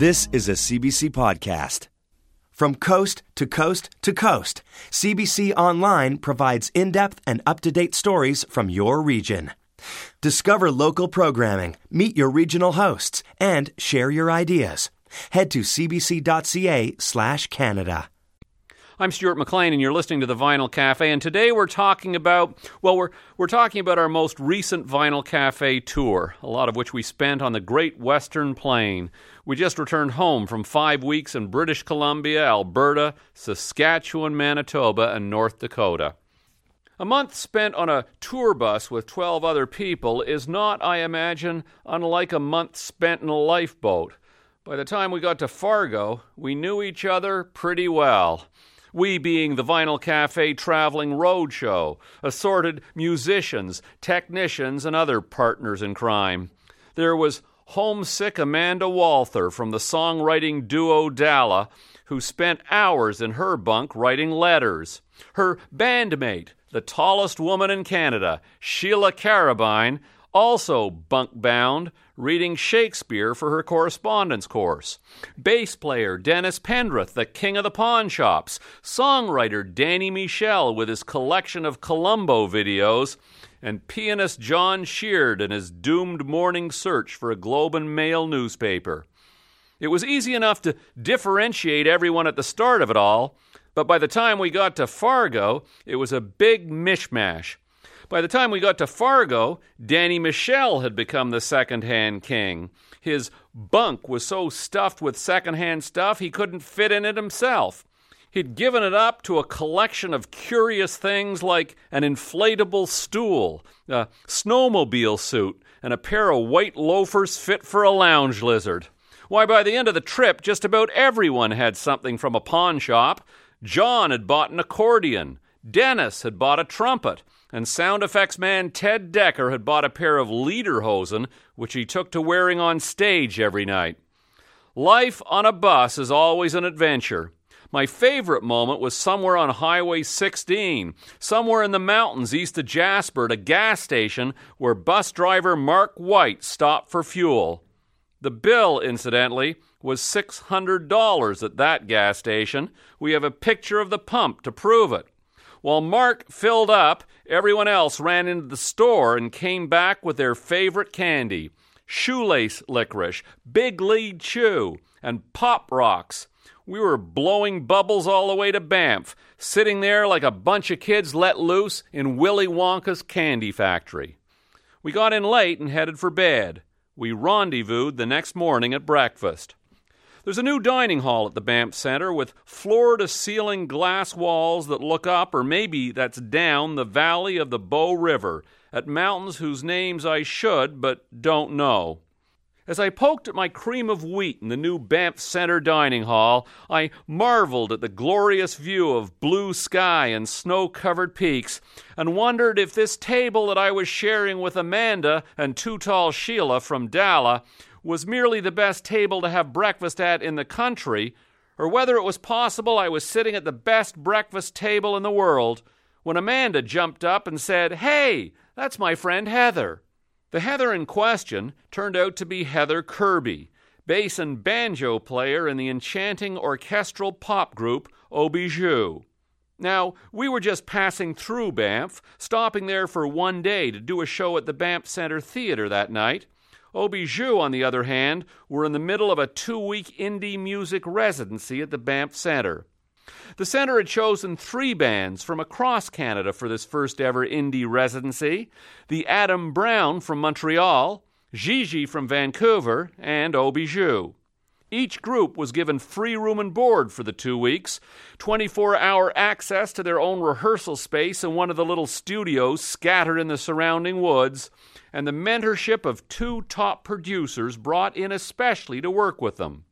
This is a CBC podcast. From coast to coast to coast, CBC Online provides in-depth and up-to-date stories from your region. Discover local programming, meet your regional hosts, and share your ideas. Head to cbc.ca/Canada. I'm Stuart McLean, and you're listening to the Vinyl Cafe. And today we're talking about, we're talking about our most recent Vinyl Cafe tour, a lot of which we spent on the Great Western Plain. We just returned home from 5 weeks in British Columbia, Alberta, Saskatchewan, Manitoba, and North Dakota. A month spent on a tour bus with 12 other people is not, I imagine, unlike a month spent in a lifeboat. By the time we got to Fargo, we knew each other pretty well. We being the Vinyl Cafe Traveling Roadshow, assorted musicians, technicians, and other partners in crime. There was homesick Amanda Walther from the songwriting duo Dala, who spent hours in her bunk writing letters. Her bandmate, the tallest woman in Canada, Sheila Carabine, also bunk-bound, reading Shakespeare for her correspondence course. Bass player Dennis Pendrith, the king of the pawn shops. Songwriter Danny Michel with his collection of Columbo videos. And pianist John Sheard and his doomed morning search for a Globe and Mail newspaper. It was easy enough to differentiate everyone at the start of it all, but by the time we got to Fargo, it was a big mishmash. By the time we got to Fargo, Danny Michel had become the second-hand king. His bunk was so stuffed with second-hand stuff he couldn't fit in it himself. He'd given it up to a collection of curious things like an inflatable stool, a snowmobile suit, and a pair of white loafers fit for a lounge lizard. Why, by the end of the trip, just about everyone had something from a pawn shop. John had bought an accordion. Dennis had bought a trumpet. And sound effects man Ted Decker had bought a pair of lederhosen, which he took to wearing on stage every night. Life on a bus is always an adventure. My favorite moment was somewhere on Highway 16, somewhere in the mountains east of Jasper, at a gas station where bus driver Mark White stopped for fuel. The bill, incidentally, was $600 at that gas station. We have a picture of the pump to prove it. While Mark filled up, everyone else ran into the store and came back with their favorite candy, shoelace licorice, Big Lead Chew, and Pop Rocks. We were blowing bubbles all the way to Banff, sitting there like a bunch of kids let loose in Willy Wonka's candy factory. We got in late and headed for bed. We rendezvoused the next morning at breakfast. There's a new dining hall at the Banff Centre with floor-to-ceiling glass walls that look up, or maybe that's down, the valley of the Bow River, at mountains whose names I should but don't know. As I poked at my cream of wheat in the new Banff Centre dining hall, I marveled at the glorious view of blue sky and snow-covered peaks, and wondered if this table that I was sharing with Amanda and Too Tall Sheila from Dala was merely the best table to have breakfast at in the country, or whether it was possible I was sitting at the best breakfast table in the world, when Amanda jumped up and said, "Hey, that's my friend Heather." The Heather in question turned out to be Heather Kirby, bass and banjo player in the enchanting orchestral pop group Obijou. Now, we were just passing through Banff, stopping there for one day to do a show at the Banff Centre Theatre that night. Obijou, on the other hand, were in the middle of a 2-week indie music residency at the Banff Centre. The Centre had chosen 3 bands from across Canada for this first-ever indie residency: the Adam Brown from Montreal, Gigi from Vancouver, and Obijou. Each group was given free room and board for the 2 weeks, 24-hour access to their own rehearsal space in one of the little studios scattered in the surrounding woods, and the mentorship of 2 top producers brought in especially to work with them.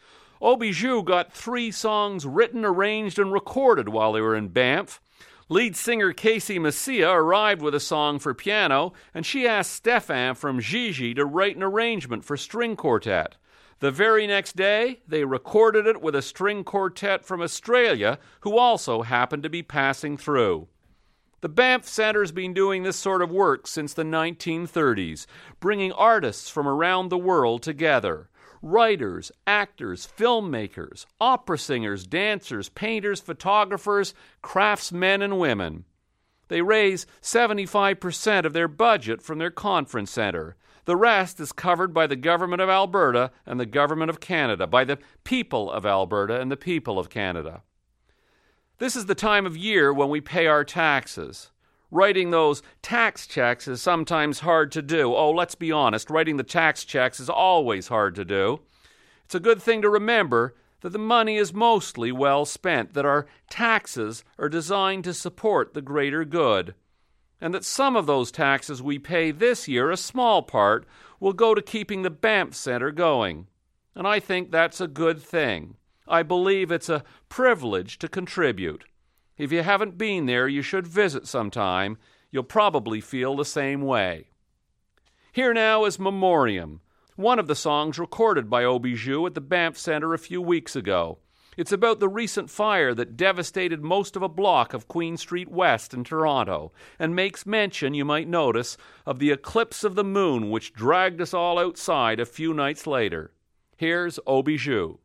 Obijou got 3 songs written, arranged, and recorded while they were in Banff. Lead singer Casey Messia arrived with a song for piano, and she asked Stefan from Gigi to write an arrangement for string quartet. The very next day, they recorded it with a string quartet from Australia, who also happened to be passing through. The Banff Centre's been doing this sort of work since the 1930s, bringing artists from around the world together. writers, actors, filmmakers, opera singers, dancers, painters, photographers, craftsmen and women. They raise 75% of their budget from their conference centre. The rest is covered by the Government of Alberta and the Government of Canada, by the people of Alberta and the people of Canada. This is the time of year when we pay our taxes. Writing those tax checks is sometimes hard to do. Oh, let's be honest, writing the tax checks is always hard to do. It's a good thing to remember that the money is mostly well spent, that our taxes are designed to support the greater good, and that some of those taxes we pay this year, a small part, will go to keeping the Banff Centre going. And I think that's a good thing. I believe it's a privilege to contribute. If you haven't been there, you should visit sometime. You'll probably feel the same way. Here now is Memoriam, one of the songs recorded by Aubijoux at the Banff Centre a few weeks ago. It's about the recent fire that devastated most of a block of Queen Street West in Toronto, and makes mention, you might notice, of the eclipse of the moon which dragged us all outside a few nights later. Here's Aubijoux.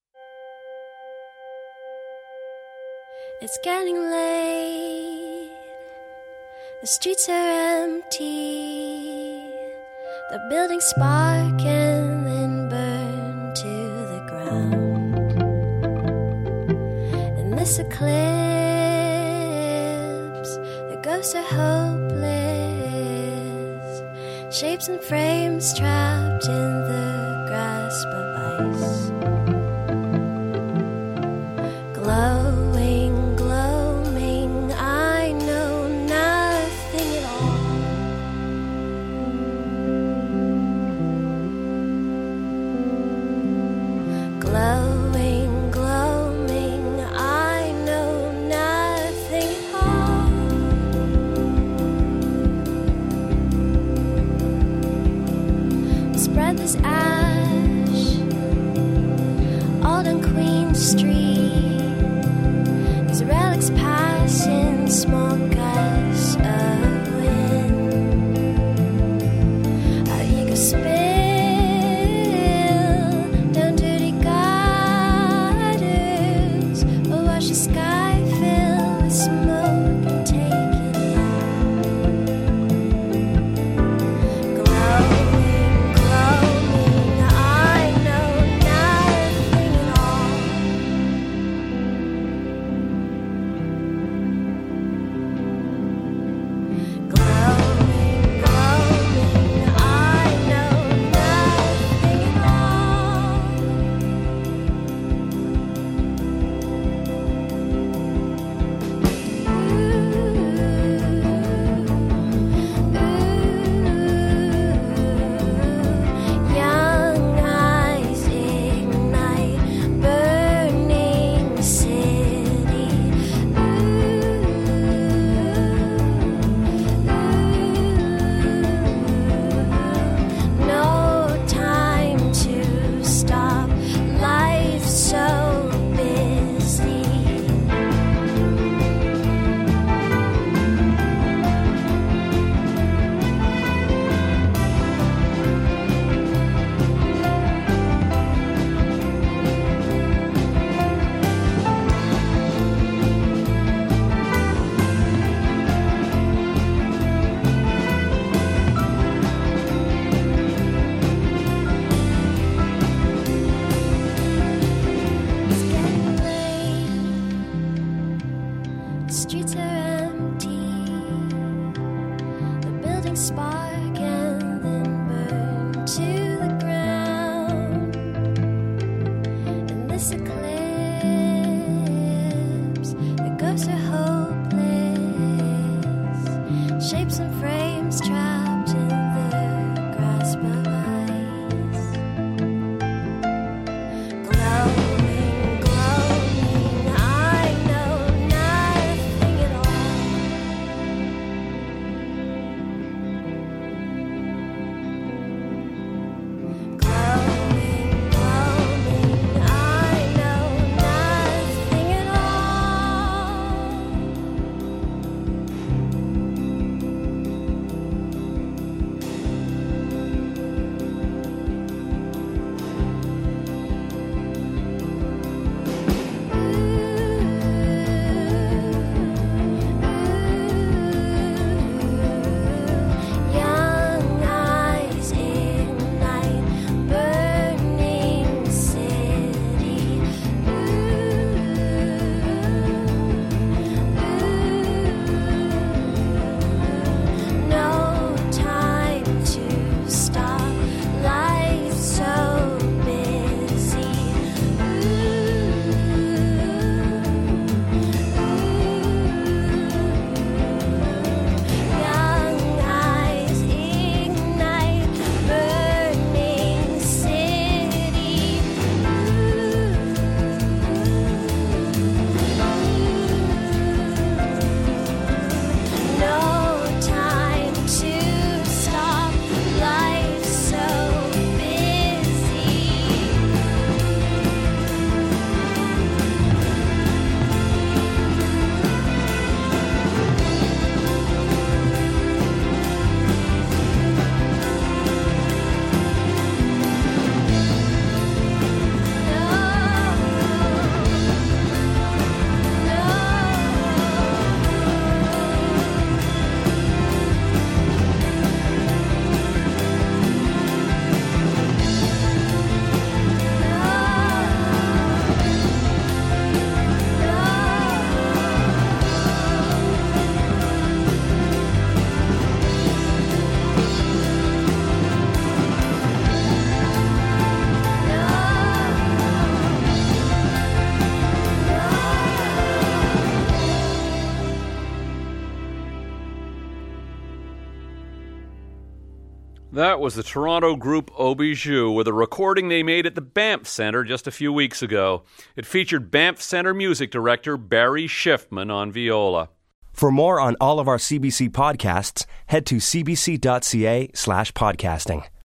It's getting late, the streets are empty, the buildings spark and then burn to the ground. In this eclipse, the ghosts are hopeless, shapes and frames trapped in the grasp of ice. Glowing, glowing, I know nothing at all. Glowing, glowing, I know nothing at all. Spread this ash all down Queen Street. Relics pass in small gusts of wind. Our egos spill down dirty gutters, or watch the sky fill with smoke and take it on. Glowing, glowing, I know nothing at all. That was the Toronto group Obijou with a recording they made at the Banff Centre just a few weeks ago. It featured Banff Centre music director Barry Schiffman on viola. For more on all of our CBC podcasts, head to cbc.ca/podcasting.